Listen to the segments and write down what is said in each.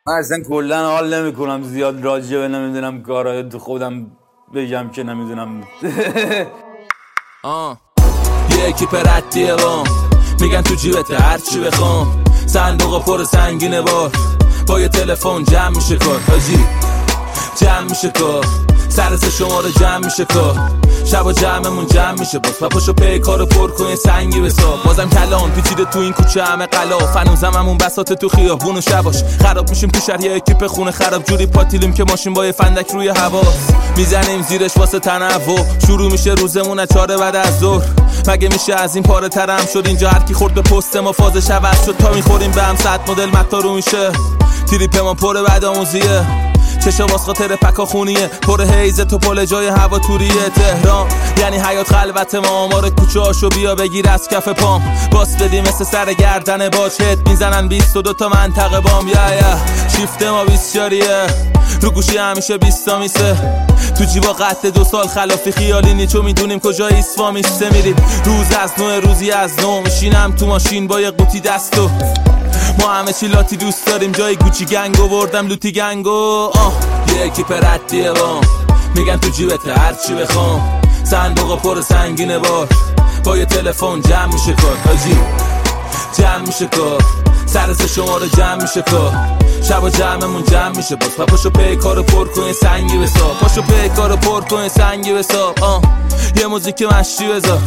من اصلا کلا حال نمیکنم زیاد راجع به نمیدونم کارهای خودم بگم که نمیدونم. یه اکیپ ردیه میگن تو جیبت هرچی بخوام، صندوق پر سنگینه با یه تلفن جمع میشه کار، حاجی جمع میشه کار، سرس شماره جمع میشه کار، شبا جمعمون جمع میشه باز و پاشو پیکارو پر کن سنگی بسا. بازم کلان پیچیده تو این کوچه همه قلاف، هنوزم همون بساط تو خیابون و شباش خراب میشیم تو شهر. یه اکیپ خونه خراب جوری پاتیلیم که ماشین با یه فندک روی هواست، میزنیم زیرش واسه تنوع. شروع میشه روزمون از 4 بعد از ظهر، مگه میشه از این پاره ترم شد اینجا هر کی خورد به پست ما فازش عوض شد. تا میخوریم به هم 100 مدل متا رو میشه، تریپ ما پر بعدآموزیه، چشا واس خاطر پکا خونیه، پر هیزه تو پل جای هوا توریه. تهران یعنی حیات خلوت ما، آمار کوچه هاشو بیا بگیر از کف پام، باس بدیم مثل سر گردن باج هد میزنن 22 تا منطقه بام. شیفت ما 20 رو گوشی همیشه 20 تا میسه، تو جیبا قطع 2 سال خلافی خیالی نیچو میدونیم کجا ایسوا میسته. میریم روز از نوع روزی از نو، میشینم تو ماشین با یه قوطی دستو، ما همه چی لاتی دوست داریم، جای گوچی گنگو بردم لوتی گنگو. یه اکیپ ردیه میگن تو جیبت هرچی بخوام، صندوق پر سنگینه با یه تلفن جمع میشه کار، حاجی جمع میشه کار، سرس شماره جمع میشه کار، شبا جمعمون جمع میشه باز و پاشو پیکارو پر کن سنگی بساب، پاشو پیکارو پر کن سنگی بساب. یه موزیک مشتی بذار،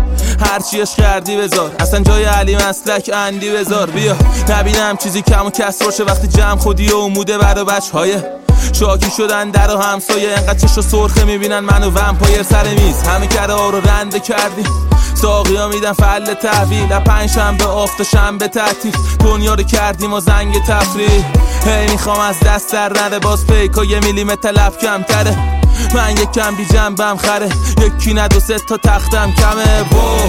هرچی عشق کردی بذار، اصلا جای علی مسلک اندی بذار. بیا نبینم چیزی کم و کس باشه وقتی جمع خودی و موده برا بچهای شاکی شدن در و همسایه، انقدر چشو سرخه میبینن منو ومپایر سر میز، همه کره ها رو رنده کردیم، ساقی ها میدن فل تحویل، 5 شنبه آفت شنبه تعطیل، دنیا رو کردیم و زنگ تفریح. هی میخوام از دست در نره، باز پیکا 1 میلیمتر لب کمتره، من یک کم بی جنبم خره، یکی نه 2 3 تا تختم کمه.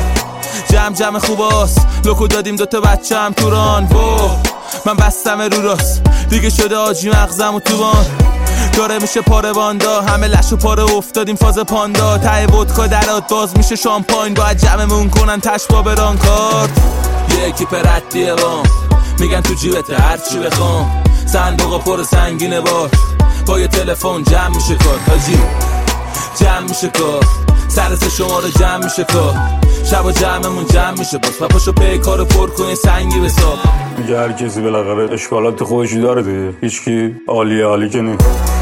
جمع خوباست، لوکو دادیم 2 تا بچه هم توران، من بستم رو راست دیگه شده آجی مغزم و توبان، داره میشه پاره باندا، همه لش و پاره افتادیم فاز پاندا، ته ودکا درات باز میشه شامپاین، باید جمعمون کنن تشبا بران کارت. یه اکیپ ردیه میگن تو جیبت هرچی بخوام، صندوق پر سنگینه با یه تلفن جمع میشه کار، حاجی جمع میشه کار، سرس شماره جمع میشه کار، شبا جمعمون جمع میشه باز و پاشو پیکارو پر کن سنگی بساب. میگه هر کسی بالاخره اشکالات خودشی داره دیگه، هیچکی عالی که نیست.